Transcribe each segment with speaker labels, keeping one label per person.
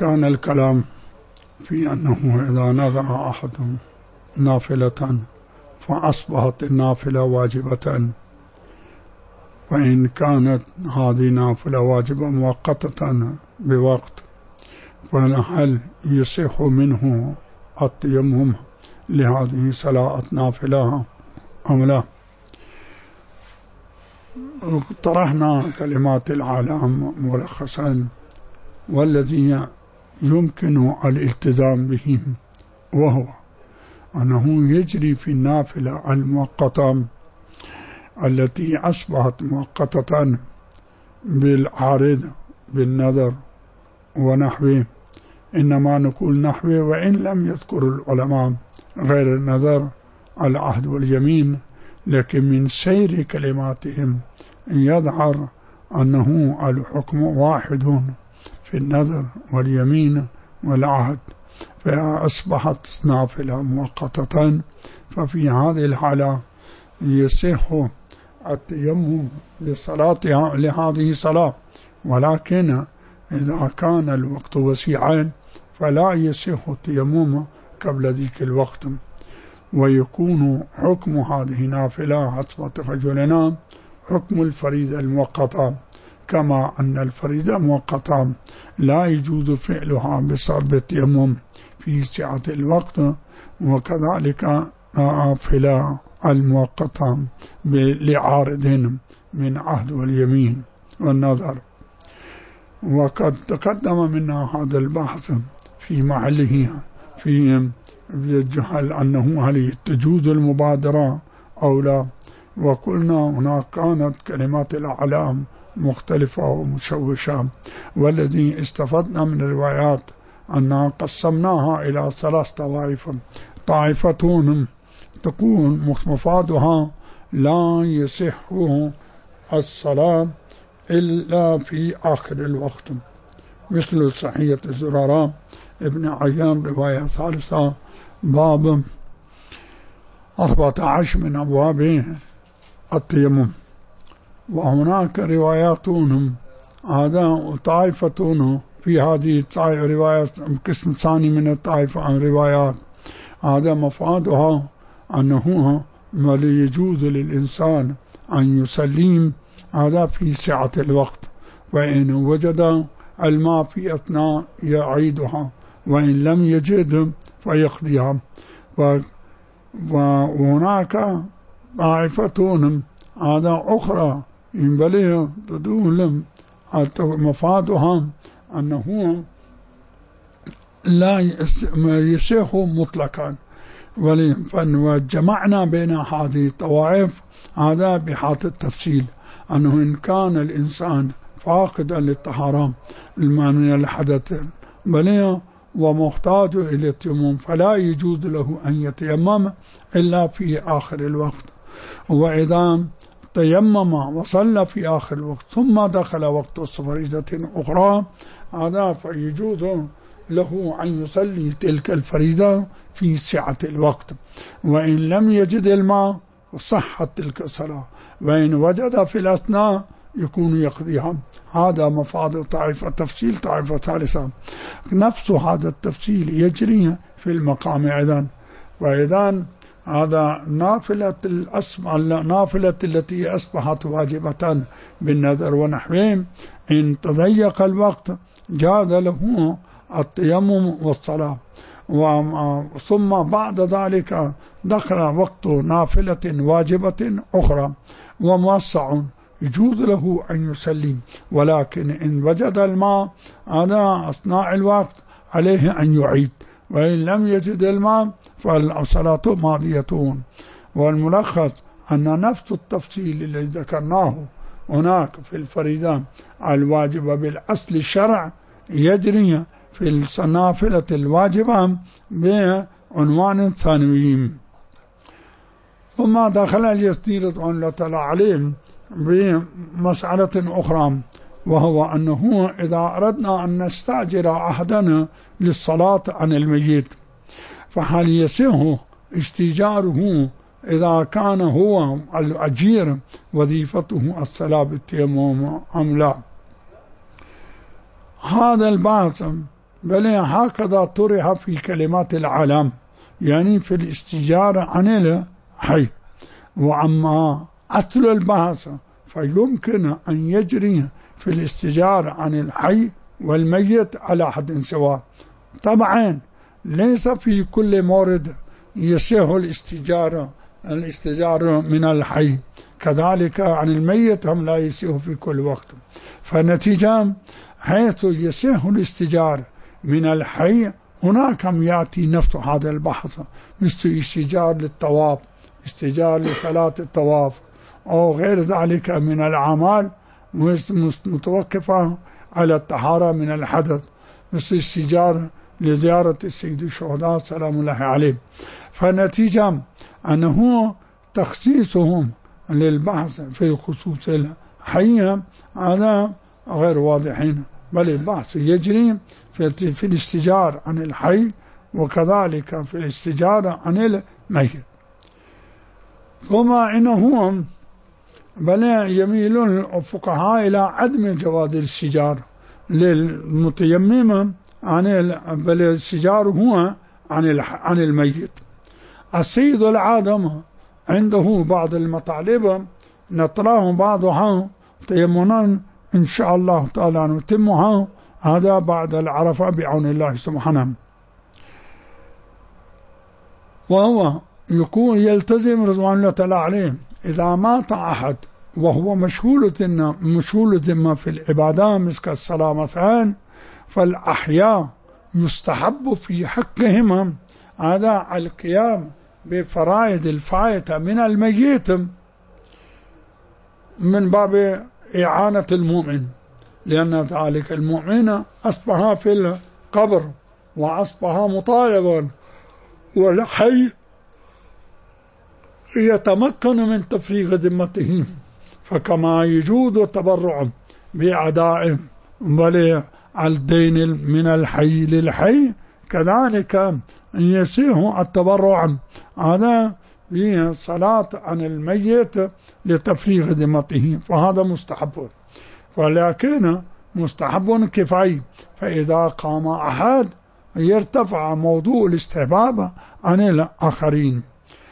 Speaker 1: كان الكلام في أنه إذا نذر أحد نافلة فأصبحت النافلة واجبة، فإن كانت هذه نافلة واجبة مؤقتة بوقت، فهل يصح منه التيمم لهذه صلاة نافلة أم لا؟ طرحنا كلمات العلام ملخصا، والذي يمكن الالتزام به وهو أنه يجري في النافلة المؤقتة التي أصبحت مؤقتة بالعارض بالنذر ونحوه، إنما نقول نحوه وإن لم يذكر العلماء غير النذر العهد واليمين، لكن من سير كلماتهم يظهر أنه الحكم واحد في النذر واليمين والعهد، فأصبحت نافلة مؤقتة، ففي هذه الحالة يصح التيمم للصلاة لهذه الصلاة، ولكن إذا كان الوقت وسيعا فلا يصح التيمم قبل ذيك الوقت، ويكون حكم هذه نافلة حسب تخيلنا حكم الفريضة المؤقتة، كما أن الفريضة مؤقتة لا يجوز فعلها بسبب التيمم في سعة الوقت، وكذلك نافلة المؤقتة لعارض من عهد واليمين والنذر. وقد تقدم منا هذا البحث في محله في الجهل أنه هل تجوز المبادرة أو لا، وقلنا هناك كانت كلمات الأعلام مختلفة ومشوشة، والذي استفدنا من الروايات أننا قسمناها إلى 3 طوائف. طائفتون تكون مفادها لا يصح الصلاة إلا في آخر الوقت، مثل صحية زرارة ابن عيان رواية ثالثة باب 14 من أبواب التيمم. وهناك رواياتون هذا طائفتون في هذه الروايات قسم ثاني من الطائفة عن روايات، هذا مفادها أنه ما يجوز للإنسان أن يسلم هذا في سعة الوقت، وإن وجد الماء في أثناء يعيدها، وإن لم يجد فيقضيها. وهناك طائفتون هذا أخرى ينبليه تدول مفادها أنه لا يصح مطلقا، وجمعنا بين هذه الطوائف هذا بحاط التفصيل، أنه إن كان الإنسان فاقدا للطهارة من الحدث بليه ومحتاج إلى التيمم فلا يجوز له أن يتيمم إلا في آخر الوقت، وإذا تيمم وصلى في آخر الوقت ثم دخل وقت فريضة أخرى هذا فيجوز له أن يصلي تلك الفريضة في سعة الوقت، وإن لم يجد الماء صحت تلك الصلاة، وإن وجد في الأثناء يكون يقضيها. هذا مفاد طائفة. تفصيل طائفة ثالثة نفس هذا التفصيل يجري في المقام أيضا. وإذا هذا نافلة النافلة التي أصبحت واجبة بالنذر ونحوهم إن تضيق الوقت جاز له التيمم والصلاة، ثم بعد ذلك دخل وقت نافلة واجبة أخرى وموسع يجوز له أن يسلم، ولكن إن وجد الماء على أثناء الوقت عليه أن يعيد، وإن لم يجد الماء فالصلاة ماضية. والملخص أن نفس التفصيل الذي ذكرناه هناك في الفريضة الواجبة بالأصل الشرع يجري في النافلة الواجبة بعنوان ثانوي. ثم دخل اليسير رضوان الله عليه بمسألة أخرى، وهو أنه إذا أردنا أن نستأجر أحدنا للصلاة عن الميت فهل يصح استئجاره إذا كان هو الأجير وظيفته الصلاة بالتيمم أم لا؟ هذا البحث بل هكذا طرح في كلمات العالم، يعني في الاستجارة عن الحي. وأما أصل البحث فيمكن أن يجري في الاستجارة عن الحي والميت على حد سواء. طبعا ليس في كل مورد يصح الاستجارة من الحي، كذلك عن الميت هم لا يصح في كل وقت. فنتيجة حيث يصح الاستجارة من الحي هناك يأتي نفس هذا البحث، مثل استجار للطواف، استجار لصلاة الطواف، أو غير ذلك من الأعمال متوقفة على الطهارة من الحدث، مثل استجار لزيارة السيد الشهداء سلام الله عليه. فنتيجة أنه تخصيصهم للبحث في خصوص الحي هذا غير واضحين، بل البحث يجري في الاستجار عن الحي وكذلك في الاستجارة عن الميت. ثم إنهم بل يميل الفقهاء إلى عدم جواز الاستجار للمتيمم بل الاستجار هو عن الميت. السيد العادم عنده بعض المطالب نطرح بعضها تيمنا إن شاء الله تعالى نتمها هذا بعد العرفة بعون الله سبحانه. وهو يكون يلتزم رضوان الله تعالى عليه إذا مات أحد وهو مشغول ذمة في العبادة مثل الصلاة مثلا، فالأحياء يستحب في حقهم هذا القيام بفرائض الفائتة من الميت من باب إعانة المؤمن، لأن ذلك المؤمن أصبح في القبر وأصبح مطالبا، والحي يتمكن من تفريغ ذمته، فكما يجوز التبرع بأداء بل الدين من الحي للحي كذلك يصح التبرع هذا في الصلاة عن الميت لتفريغ ذمته، فهذا مستحب، ولكن مستحب كفاية. فإذا قام أحد يرتفع موضوع الاستحباب عن الآخرين،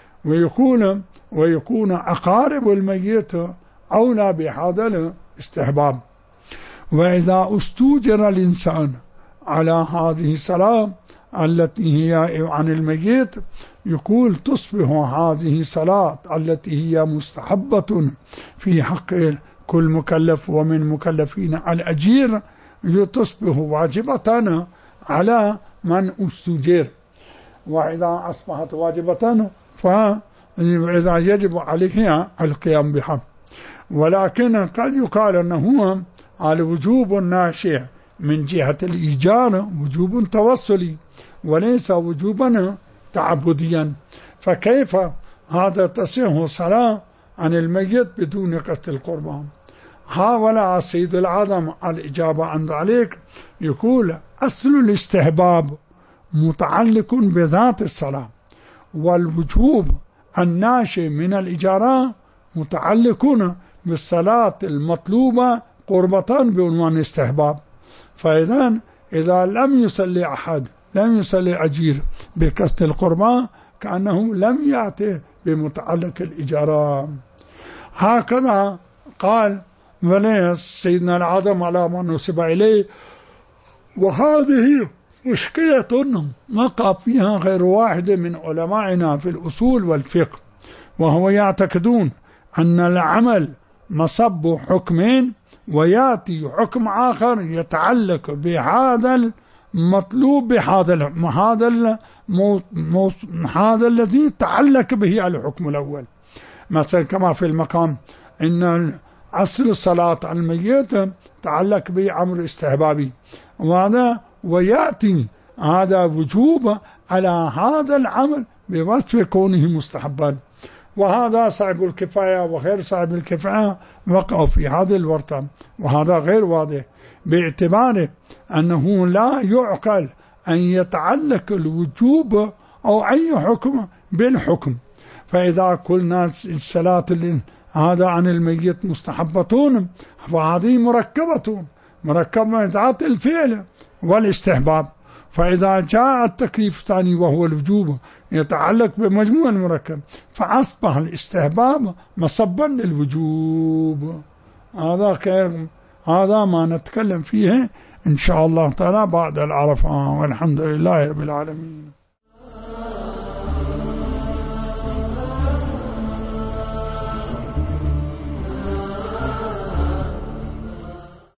Speaker 1: ويكون أقارب الميت أولى بهذا الاستحباب. وإذا استوجر الإنسان على هذه الصلاة التي هي عن الميت يقول تصبح هذه الصلاة التي هي مستحبة في حق كل مكلف ومن مكلفين الأجير تصبح واجبة على من استوجر. وإذا أصبحت واجبة فإذا يجب عليه القيام بها. ولكن قد يقال أنه على وجوب الناشئ من جهة الإيجار وجوب توصلي وليس وجوبا تعبديا، فكيف هذا تصح صلاة عن الميت بدون قصد القربان؟ حاول السيد العظم الإجابة عن ذلك، يقول أصل الاستحباب متعلق بذات الصلاة، والوجوب الناشئ من الإجارة متعلق بالصلاة المطلوبة قربة بعنوان الاستحباب. إذا لم يصلي أحد، لم يصلي أجير بقصد القربان كأنه لم يأتي بمتعلق الإجارة. هكذا قال ولي سيدنا العظم على ما نسب إليه. وهذه مشكلة وقع فيها غير واحد من علمائنا في الأصول والفقه، وهو يعتقدون أن العمل مصب حكمين ويأتي حكم آخر يتعلق بهذا المطلوب هذا الذي تعلق به الحكم الأول. مثلا كما في المقام إن أصل الصلاة على الميت تعلق به أمر استحبابي، ويأتي هذا وجوب على هذا العمل بوصف كونه مستحبا. وهذا صاحب الكفاية وغير صاحب الكفاية وقعوا في هذه الورطة، وهذا غير واضح باعتبار أنه لا يعقل أن يتعلق الوجوب أو أي حكم بالحكم. فإذا قلنا الصلاة هذا عن الميت مستحبة فهذه مركبة ذات الفعل والاستحباب، فإذا جاء التكليف الثاني وهو الوجوب يتعلق بمجموع المركب فأصبح الاستحباب مصبا للوجوب. هذا ما نتكلم فيه إن شاء الله تعالى بعد العرفة، والحمد لله رب العالمين.